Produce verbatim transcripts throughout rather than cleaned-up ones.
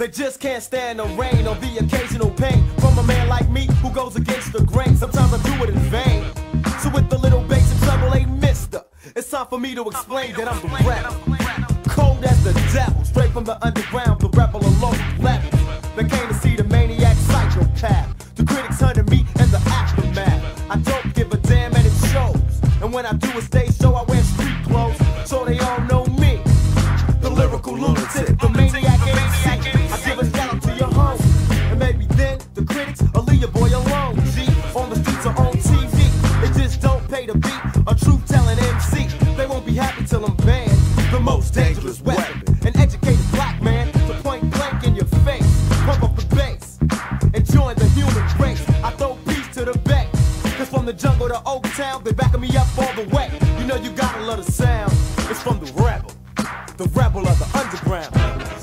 They just can't stand the rain or the occasional pain from a man like me who goes against the grain. Sometimes I do it in vain. So with the little bass and treble, hey mister, it's time for me to explain that I'm the rebel. Cold as the devil, straight from the underground, the rebel alone level. They came to see the maniac psychopath. The critics hunted me and the aftermath. I don't give a damn and it shows. And when I do a stage show, I wear street clothes, so they all know me. The lyrical lunatic, the maniac M C. I give a shout out to your home, and maybe then the critics will leave your boy alone. G, on the streets or on T V, they just don't pay to be a truth-telling M C. They won't be happy till I'm banned. The most dangerous weapon, an educated black man to point blank in your face. Pump up the bass and join the human race. I throw peace to the bay, cause from the jungle to Oak Town, they backing me up all the way. You know you gotta love the sound. It's from the rebel, the rebel of the underground.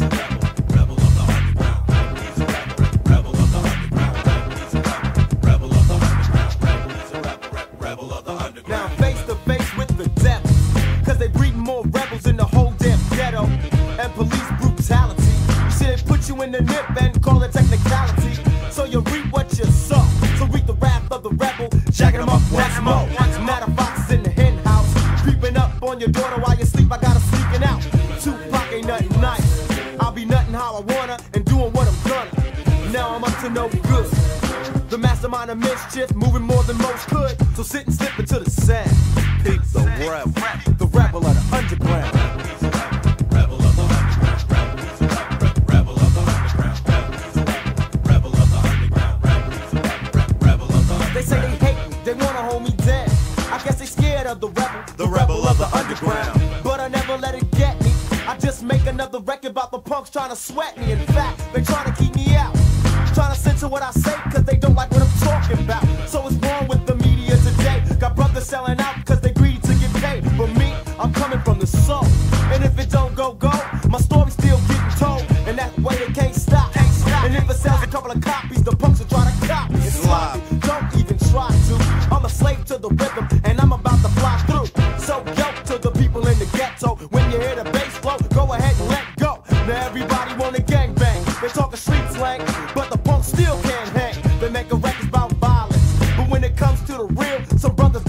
Now I'm face to face with the devil, cause they breeding more rebels in the whole damn ghetto. And police brutality, you see they put you in the nip and call it technicality. So you reap what you sow, so reap the wrath of the rebel, jacking them up once more. Now the fox is in the hen house, creeping up on your daughter while you sleep. I gotta sneaking out. Tupac ain't nothing nice, I'll be nothing how I wanna and doing what I'm gonna. Now I'm up to no good, the mastermind of mischief, moving more than most could. So sit and slip into the sand. Pick the rebel, the rebel of the underground. Rebel of the underground, rebel of the underground, rebel of the underground, rebel of the underground. They say they hate me, they wanna hold me dead. I guess they scared of the rebel, the rebel of the underground. But I never let it get me. I just make another record about the punks trying to sweat me. In fact, they trying to keep me out, trying to censor what I say, cause they don't like what I'm talking about. So what's wrong with the media today? Got brothers selling out cause they greedy to get paid. But me, I'm coming from the soul, and if it don't go, go, my story's still getting told, and that way they can't stop. And if it sells a couple of copies, the punks will try to copy. It's sloppy, don't even try to. I'm a slave to the rhythm, and I'm about to fly through. So yo to the people in the ghetto, when you hear the bass flow, go ahead and let go. Now everybody wanna gangbang, they talking street slang, but the punks still can't hang. They make a record about violence, but when it comes to the real, some brothers